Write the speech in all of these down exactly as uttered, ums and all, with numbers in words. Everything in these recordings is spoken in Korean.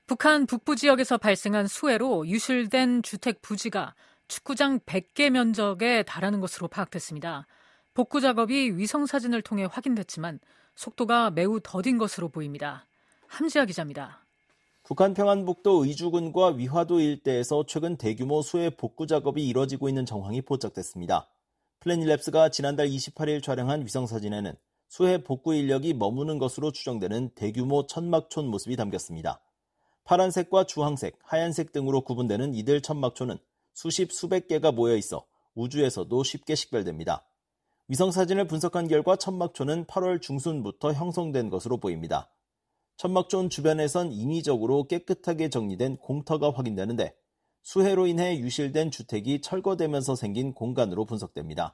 북한 북부 지역에서 발생한 수해로 유실된 주택 부지가 축구장 백 개 면적에 달하는 것으로 파악됐습니다. 복구 작업이 위성사진을 통해 확인됐지만 속도가 매우 더딘 것으로 보입니다. 함지아 기자입니다. 북한 평안북도 의주군과 위화도 일대에서 최근 대규모 수해 복구 작업이 이뤄지고 있는 정황이 포착됐습니다. 플래닛랩스가 지난달 이십팔일 촬영한 위성사진에는 수해 복구 인력이 머무는 것으로 추정되는 대규모 천막촌 모습이 담겼습니다. 파란색과 주황색, 하얀색 등으로 구분되는 이들 천막촌은 수십 수백 개가 모여 있어 우주에서도 쉽게 식별됩니다. 위성사진을 분석한 결과 천막촌은 팔월 중순부터 형성된 것으로 보입니다. 천막촌 주변에선 인위적으로 깨끗하게 정리된 공터가 확인되는데 수해로 인해 유실된 주택이 철거되면서 생긴 공간으로 분석됩니다.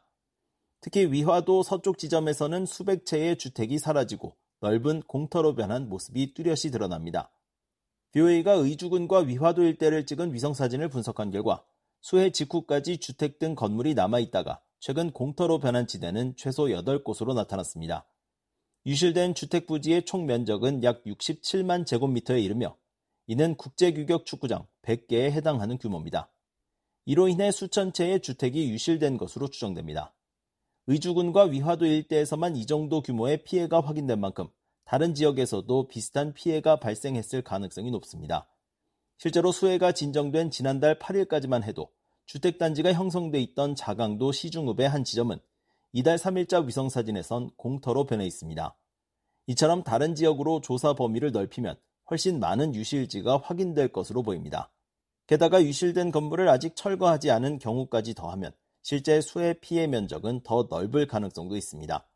특히 위화도 서쪽 지점에서는 수백 채의 주택이 사라지고 넓은 공터로 변한 모습이 뚜렷이 드러납니다. 브이오에이가 의주군과 위화도 일대를 찍은 위성사진을 분석한 결과 수해 직후까지 주택 등 건물이 남아있다가 최근 공터로 변한 지대는 최소 여덟 곳으로 나타났습니다. 유실된 주택 부지의 총 면적은 약 육십칠만 제곱미터에 이르며 이는 국제규격 축구장 백 개에 해당하는 규모입니다. 이로 인해 수천 채의 주택이 유실된 것으로 추정됩니다. 의주군과 위화도 일대에서만 이 정도 규모의 피해가 확인된 만큼 다른 지역에서도 비슷한 피해가 발생했을 가능성이 높습니다. 실제로 수해가 진정된 지난달 팔일까지만 해도 주택단지가 형성돼 있던 자강도 시중읍의 한 지점은 이달 삼일자 위성사진에선 공터로 변해 있습니다. 이처럼 다른 지역으로 조사 범위를 넓히면 훨씬 많은 유실지가 확인될 것으로 보입니다. 게다가 유실된 건물을 아직 철거하지 않은 경우까지 더하면 실제 수해 피해 면적은 더 넓을 가능성도 있습니다.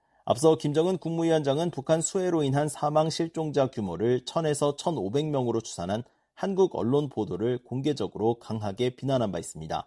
앞서 김정은 국무위원장은 북한 수해로 인한 사망 실종자 규모를 천에서 천오백 명으로 추산한 한국 언론 보도를 공개적으로 강하게 비난한 바 있습니다.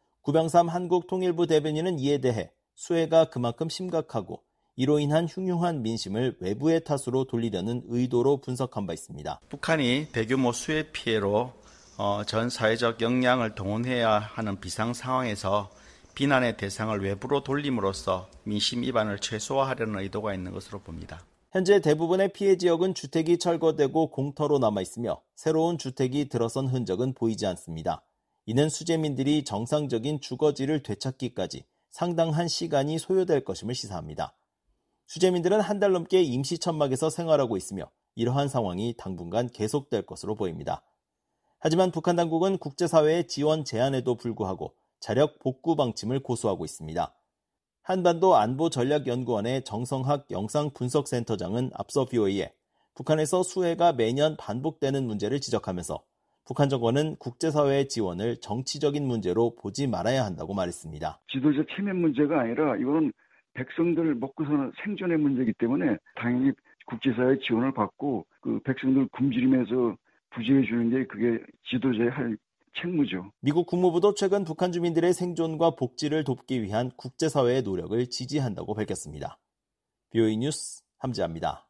구병삼 한국통일부 대변인은 이에 대해 수해가 그만큼 심각하고 이로 인한 흉흉한 민심을 외부의 탓으로 돌리려는 의도로 분석한 바 있습니다. 북한이 대규모 수해 피해로 어, 전 사회적 역량을 동원해야 하는 비상 상황에서 비난의 대상을 외부로 돌림으로써 민심 이반을 최소화하려는 의도가 있는 것으로 봅니다. 현재 대부분의 피해 지역은 주택이 철거되고 공터로 남아있으며 새로운 주택이 들어선 흔적은 보이지 않습니다. 이는 수재민들이 정상적인 주거지를 되찾기까지 상당한 시간이 소요될 것임을 시사합니다. 수재민들은 한 달 넘게 임시천막에서 생활하고 있으며 이러한 상황이 당분간 계속될 것으로 보입니다. 하지만 북한 당국은 국제사회의 지원 제안에도 불구하고 자력 복구 방침을 고수하고 있습니다. 한반도 안보전략연구원의 정성학 영상분석센터장은 앞서 브이오에이에 북한에서 수해가 매년 반복되는 문제를 지적하면서 북한 정권은 국제사회의 지원을 정치적인 문제로 보지 말아야 한다고 말했습니다. 지도자 체면 문제가 아니라 이거는 백성들 먹고 사는 생존의 문제이기 때문에 당연히 국제사회의 지원을 받고 그 백성들 굶주리면서 부지해 주는 게 그게 지도자의 할 책무죠. 미국 국무부도 최근 북한 주민들의 생존과 복지를 돕기 위한 국제사회의 노력을 지지한다고 밝혔습니다. 브이오에이 뉴스 함지아입니다.